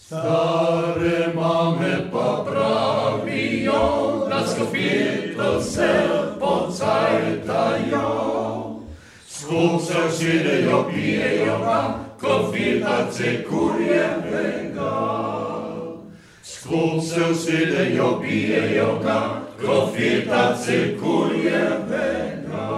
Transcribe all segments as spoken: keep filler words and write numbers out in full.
Stare mame pa pravijo, da skopito se pocajtajo. Skup se usidejo, pijejo ga, kofitace kurjevega. Skup se usidejo, pijejo ga, kofitace kurjevega.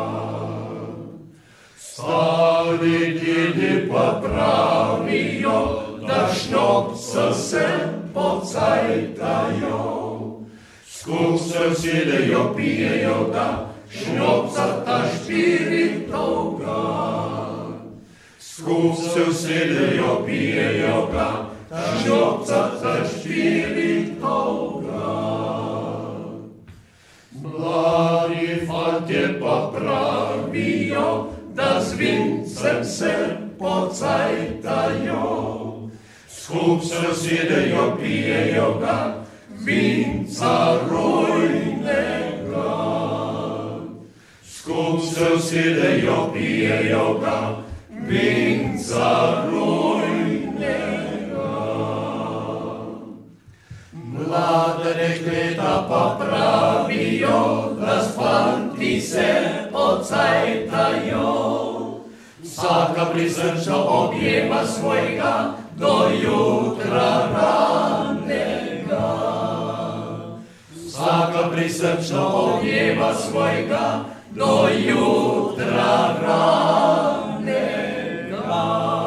Stari djedi pa pravijo, da šnopca se pocajtajo. Skup se usidejo, pijejo ga, šnopca ta špiritovga. Skup se usidejo, pijejo ga, šnopca ta špiritovga. Mladi fantje pa pravijo, da z vincem se pocajtajo. Skup se usidejo, pijejo ga, vinca rujnega. Skup se usidejo, pijejo ga, vinca rujnega. Mlade dekleta pa pravijo, da s fanti se pocajtajo. Vsaka prisrčno objema svojega do jutra ranega. Vsaka prisrčno objema svojega do jutra ranega.